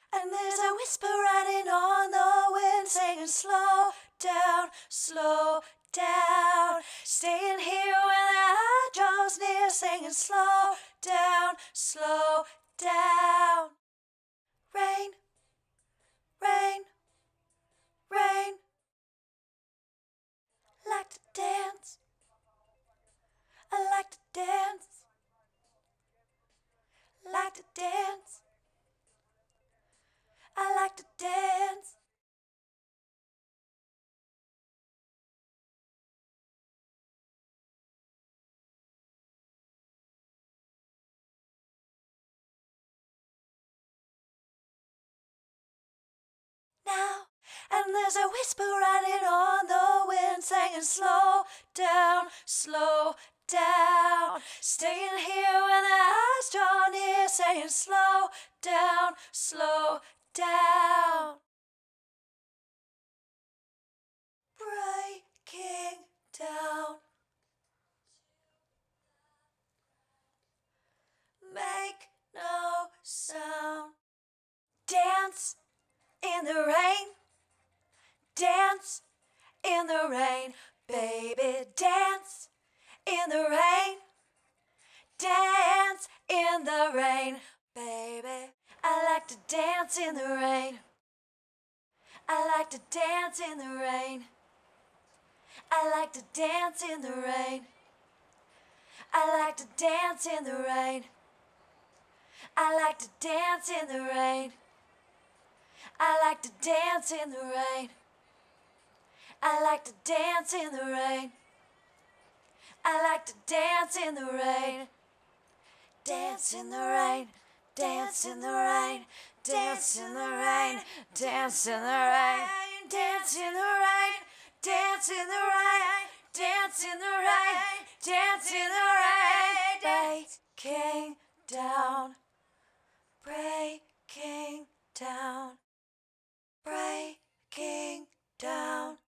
And there's a whisper riding on the wind, saying slow down. Staying here when the eye draws near, saying slow down. Rain, rain, rain. Like to dance, I like to dance. Like to dance, I like to dance. Now, and there's a whisper riding on the wind, saying slow down. Staying here when the eyes draw near, saying slow down. Breaking down. Make no sound. Dance in the rain. Dance in the rain, baby, dance in the rain. Dance in the rain, baby. I like to dance in the rain. I like to dance in the rain. I like to dance in the rain. I like to dance in the rain. I like to dance in the rain. I like to dance in the rain. I like to dance in the rain. I like to dance in the rain. Dance in the rain. Dance in the rain. Dance in the rain. Dance in the rain. Dance in the rain. Dance in the rain. Dance in the rain. Dance in the rain. Breaking down. Breaking down. Breaking down.